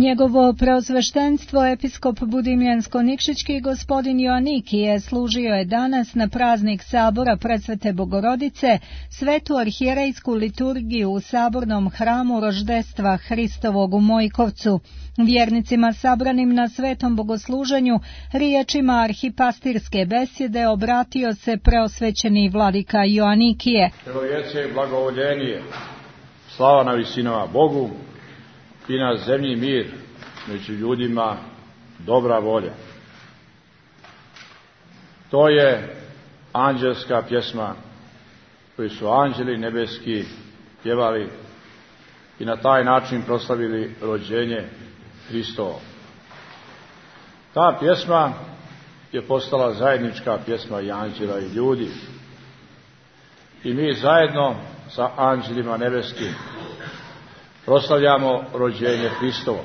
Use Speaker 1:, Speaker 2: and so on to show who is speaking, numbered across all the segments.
Speaker 1: Njegovo preosveštenstvo episkop Budimljansko-Nikšićki gospodin Joanikije služio je danas na praznik Sabora Presvete Bogorodice svetu arhijerejsku liturgiju u sabornom hramu Roždestva Hristovog u Mojkovcu. Vjernicima sabranim na svetom bogosluženju riječima arhipastirske besjede obratio se preosvećeni vladika Joanikije.
Speaker 2: Čovječe blagovoljenije, slava na visinama Bogu i na zemlji mir, među ljudima dobra volja. To je anđelska pjesma koju su anđeli nebeski pjevali i na taj način proslavili rođenje Hristovo. Ta pjesma je postala zajednička pjesma i anđela i ljudi. I mi zajedno sa anđelima nebeskim proslavljamo rođenje Hristovo.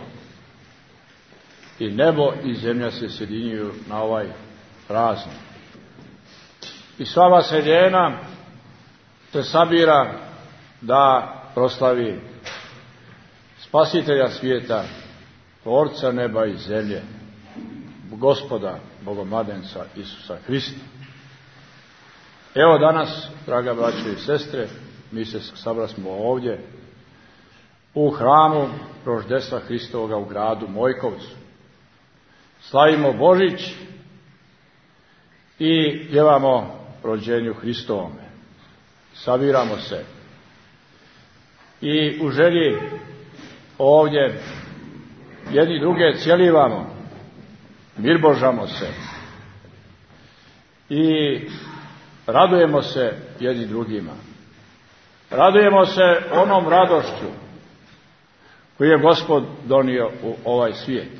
Speaker 2: I nebo i zemlja se sjedinjuju na ovaj praznik. I sva vaseljena se sabira da proslavi Spasitelja svijeta, Tvorca neba i zemlje, Gospoda Bogomladenca Isusa Hrista. Evo danas, draga braćo i sestre, mi se sabrasmo ovdje u hramu Roždestva Hristovoga u gradu Mojkovcu. Slavimo Božić i pjevamo rođenju Hristovome. Sabiramo se i u želji ovdje jedni druge cjelivamo, mirbožamo se i radujemo se jedni drugima. Radujemo se onom radošću koju je Gospod donio u ovaj svijet.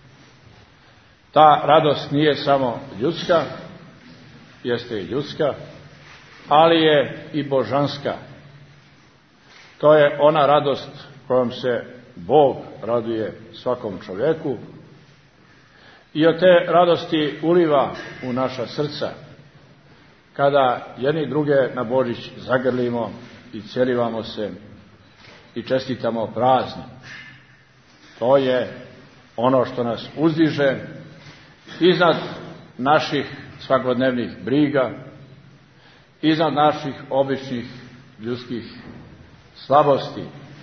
Speaker 2: Ta radost nije samo ljudska, jeste i ljudska, ali je i božanska. To je ona radost kojom se Bog raduje svakom čovjeku i od te radosti uliva u naša srca kada jedni druge na Božić zagrlimo i cjelivamo se i čestitamo praznik. To je ono što nas uzdiže iznad naših svakodnevnih briga, iznad naših običnih ljudskih slabosti.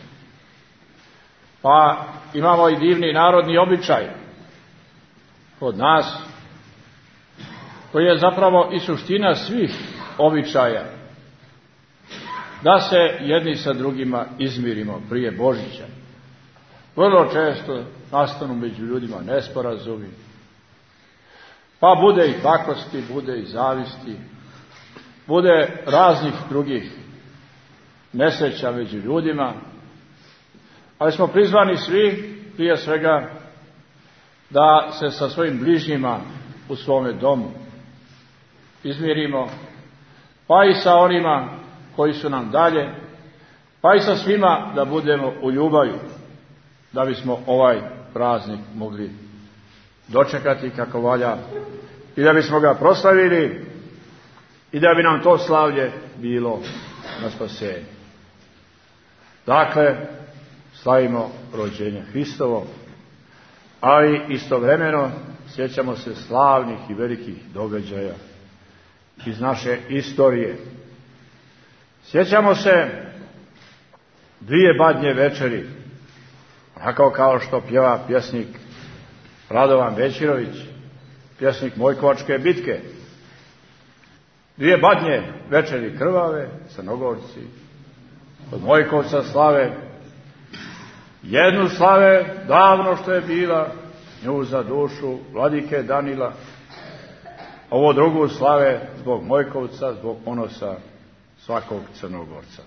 Speaker 2: Pa imamo i divni narodni običaj kod nas, koji je zapravo i suština svih običaja, da se jedni sa drugima izmirimo prije Božića. Vrlo često nastanu među ljudima nesporazumi, pa bude i pakosti, bude i zavisti, bude raznih drugih nesreća među ljudima, ali smo prizvani svi, prije svega, da se sa svojim bližnjima u svome domu izmirimo, pa i sa onima koji su nam dalje, pa i sa svima da budemo u ljubavi, da bismo ovaj praznik mogli dočekati kako valja i da bismo ga proslavili i da bi nam to slavlje bilo na spasenje. Dakle, slavimo rođenje Hristovo, ali istovremeno sjećamo se slavnih i velikih događaja iz naše istorije. Sjećamo se dvije badnje večeri, onako kao što pjeva pjesnik Radovan Bećirović, pjesnik Mojkovačke bitke. Dvije badnje večeri krvave, Crnogorci od Mojkovca slave. Jednu slave davno što je bila, nju za dušu vladike Danila. Ovo drugu slave zbog Mojkovca, zbog ponosa svakog Crnogorca.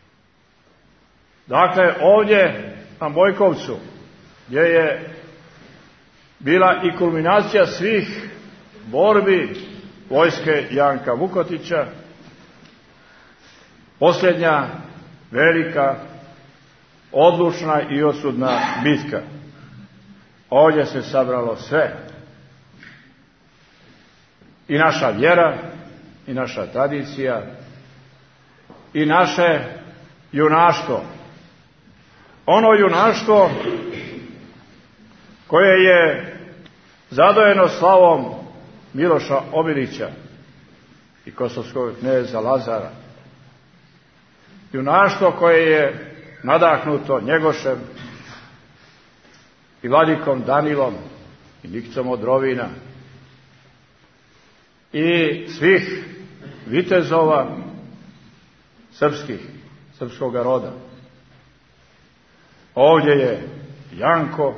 Speaker 2: Dakle, ovdje na Mojkovcu, gdje je bila i kulminacija svih borbi vojske Janka Vukotića, posljednja velika, odlučna i osudna bitka. Ovdje se sabralo sve. I naša vjera, i naša tradicija, i naše junaštvo. Ono junaštvo koje je zadojeno slavom Miloša Obilića i kosovskog kneza Lazara. Junaštvo koje je nadahnuto Njegošem i vladikom Danilom i Nikicom od Rovina i svih vitezova srpskog roda. Ovdje je Janko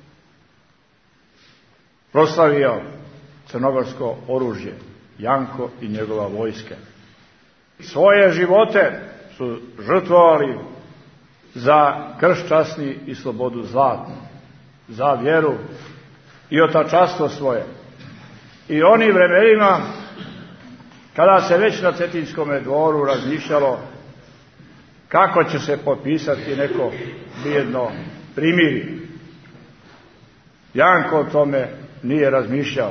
Speaker 2: proslavio crnogorsko oružje, Janko i njegova vojska. Svoje živote su žrtvovali za krst časni i slobodu zlatnu, za vjeru i otačanstvo svoje. I onim vremenima kada se već na Cetinskome dvoru razmišljalo kako će se potpisati neko bijedno primirje, Janko o tome nije razmišljao.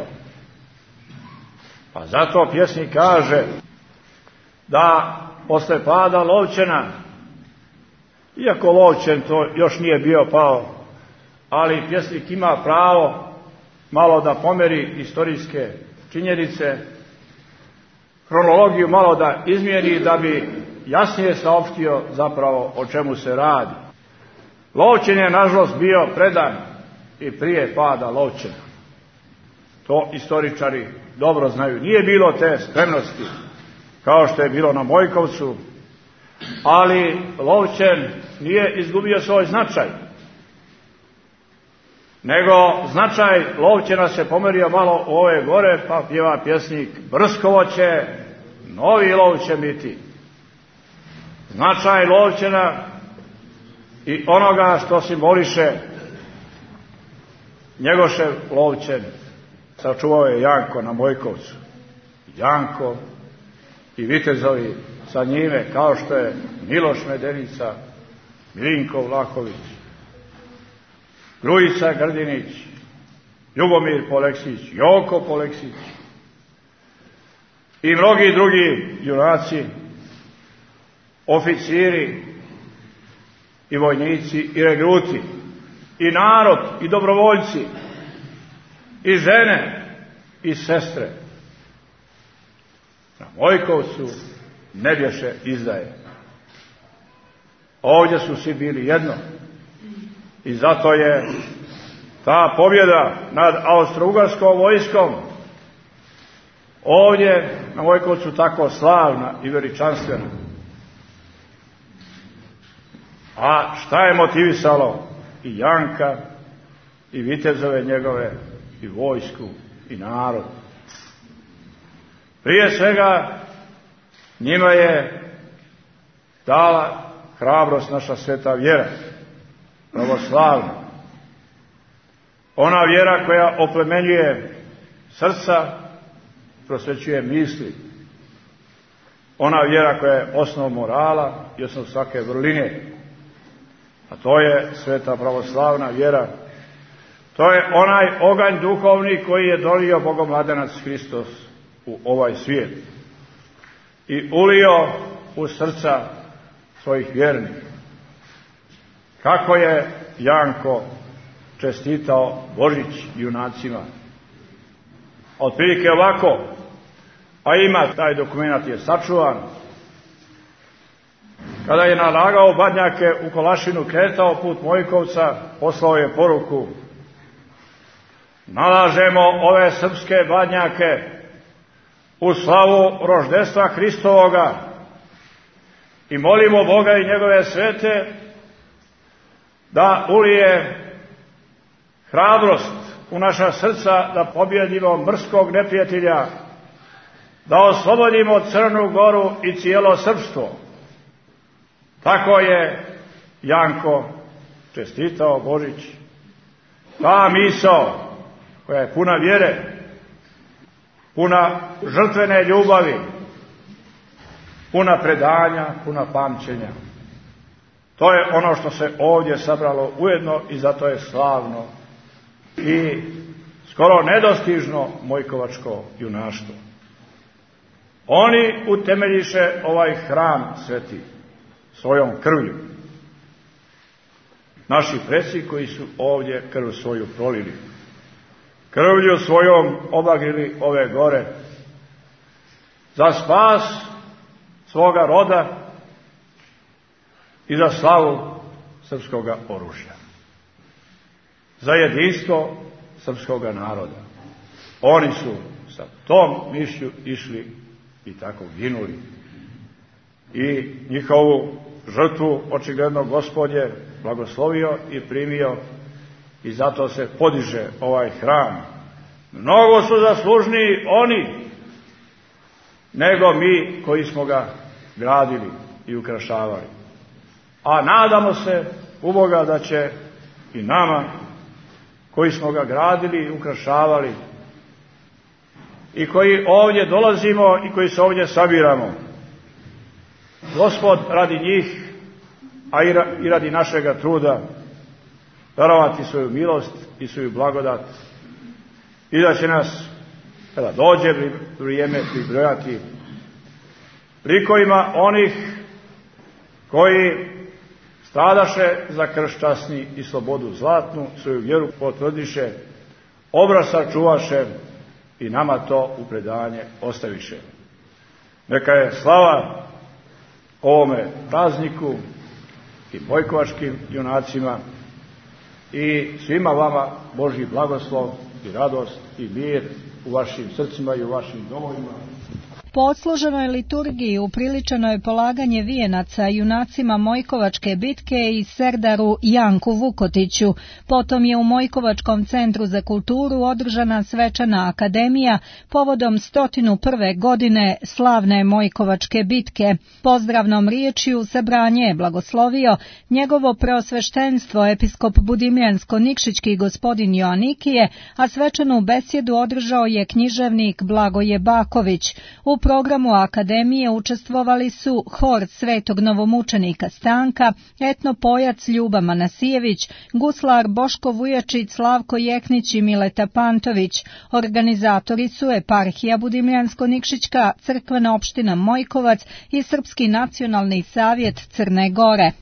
Speaker 2: Pa zato pjesnik kaže da posle pada Lovćena, iako Lovćen to još nije bio pao, ali pjesnik ima pravo malo da pomeri istorijske činjenice, hronologiju malo da izmijeni da bi jasnije saopštio zapravo o čemu se radi. Lovćen je nažalost bio predan i prije pada Lovćena. To istoričari dobro znaju. Nije bilo te spremnosti kao što je bilo na Mojkovcu, ali Lovćen nije izgubio svoj značaj, nego značaj Lovćena se pomerio malo u ove gore, pa pjeva pjesnik: Brskovo će novi lov će biti. Značaj Lovćena i onoga što simboliše Njegošev Lovćen sačuvao je Janko na Mojkovcu. Janko i vitezovi sa njime, kao što je Miloš Medenica, Milinko Vlahović, Grujica Grdinić, Ljubomir Poleksić, Joko Poleksić i mnogi drugi junaci, oficiri i vojnici i regruti i narod i dobrovoljci i žene i sestre. Na Mojkovcu ne bješe izdaje. Ovdje su svi bili jedno i zato je ta pobjeda nad austro-ugarskom vojskom ovdje na Mojkovcu tako slavna i veličanstvena. A šta je motivisalo i Janka i vitezove njegove i vojsku i narod? Prije svega njima je dala hrabrost naša sveta vjera, pravoslavna. Ona vjera koja oplemenjuje srca, prosvećuje misli. Ona vjera koja je osnov morala i osnov svake vrline. A to je sveta pravoslavna vjera. To je onaj oganj duhovni koji je donio Bogomladenac Hristos u ovaj svijet i ulio u srca svojih vjernih. Kako je Janko čestitao Božić junacima? Otprilike ovako, a ima, taj dokument je sačuvan. Kada je nalagao badnjake u Kolašinu, kretao put Mojkovca, poslao je poruku: nalažemo ove srpske badnjake u slavu roždestva Hristovoga i molimo Boga i njegove svete da ulije hrabrost u naša srca da pobjedimo mrskog neprijatelja, da oslobodimo Crnu Goru i cijelo srpstvo. Tako je Janko čestitao Božić. Ta misao koja je puna vjere, puna žrtvene ljubavi, puna predanja, puna pamćenja. To je ono što se ovdje sabralo ujedno i zato je slavno i skoro nedostižno mojkovačko junaštvo. Oni utemeljiše ovaj hram sveti svojom krvlju. naši preci koji su ovdje krv svoju prolili. Krvlju svojom obagrili ove gore za spas svoga roda i za slavu srpskoga oružja, za jedinstvo srpskoga naroda. Oni su sa tom mišlju išli i tako ginuli. I njihovu žrtvu očigledno Gospod je blagoslovio i primio i zato se podiže ovaj hram. Mnogo su zaslužniji oni nego mi koji smo ga gradili i ukrašavali. A nadamo se u Boga da će i nama koji smo ga gradili i ukrašavali i koji ovdje dolazimo i koji se ovdje sabiramo, Gospod radi njih, a i radi našega truda darovati svoju milost i svoju blagodat i da će nas, kada dođe vrijeme, pribrojati likovima onih koji stradaše za krst časni i slobodu zlatnu, svoju vjeru potvrdiše, obraz sačuvaše i nama to u predanje ostaviše. Neka je slava ovome prazniku i bojkovačkim junacima i svima vama Božji blagoslov i radost i mir u vašim srcima i u vašim domovima.
Speaker 1: Po odsluženoj liturgiji upriličeno je polaganje vijenaca junacima Mojkovačke bitke i Serdaru Janku Vukotiću. Potom je u Mojkovačkom centru za kulturu održana svečana akademija povodom 101. godine slavne Mojkovačke bitke. Pozdravnom riječju sabranje je blagoslovio njegovo preosveštenstvo episkop Budimljansko-Nikšićki gospodin Joanikije, a svečanu besjedu održao je književnik Blagoje Baković. U programu akademije učestvovali su hor Svetog novomučenika Stanka, etnopojac Ljuba Manasijević, guslar Boško Vujačić, Slavko Jeknić i Mileta Pantović. Organizatori su eparhija Budimljansko-Nikšićka, crkvena opština Mojkovac i Srpski nacionalni savjet Crne Gore.